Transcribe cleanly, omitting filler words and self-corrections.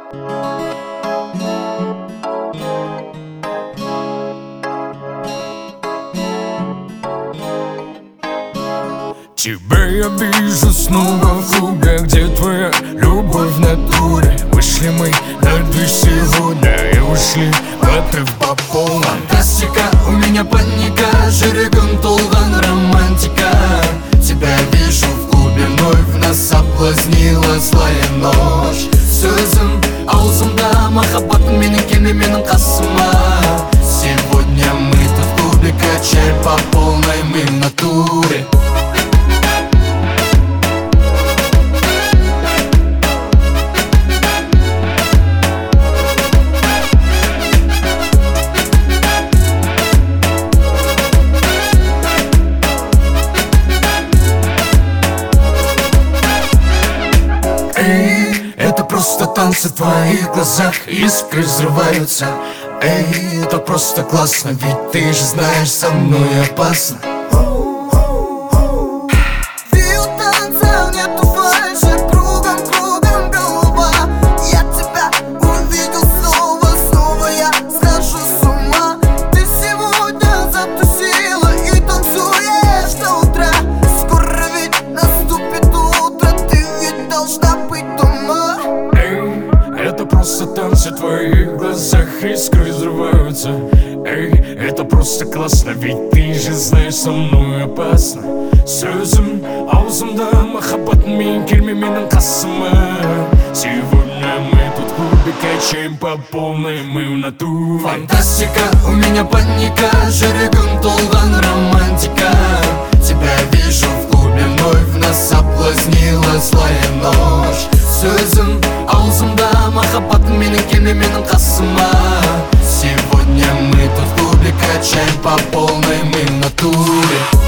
Тебя я вижу снова в клубе, где твоя любовь в натуре. Вышли мы на дверь сегодня и ушли, выпив по полной. Фантастика, у меня паника, жүрегім толған романтика. Тебя вижу в клубе, вновь нас соблазнила злая ночь. Сөзім аузымда, махаббатым менің келме менің қасыма. Сегодня мы тут в клубе, качаем по полной, мы в натуре. Эй, это просто танцы в твоих глазах, искры взрываются. Эй, это просто классно, ведь ты же знаешь, со мной опасно. Это просто танцы в твоих глазах, искры взрываются. Эй, это просто классно, ведь ты же знаешь, со мной опасно. Сөзім аузымда, махаббатым менің келме менің қасыма. Сегодня мы тут в клубе, качаем по полной, мы в натуре. Фантастика, у меня паника, жүрегім толған романтика. Тебя вижу в клубе, вновь нас соблазнила злая ночь. Сөзім аузымда, махаббатым менің келме менің қасыма. Сегодня мы тут в клубе, качаем по полной, мы в натуре.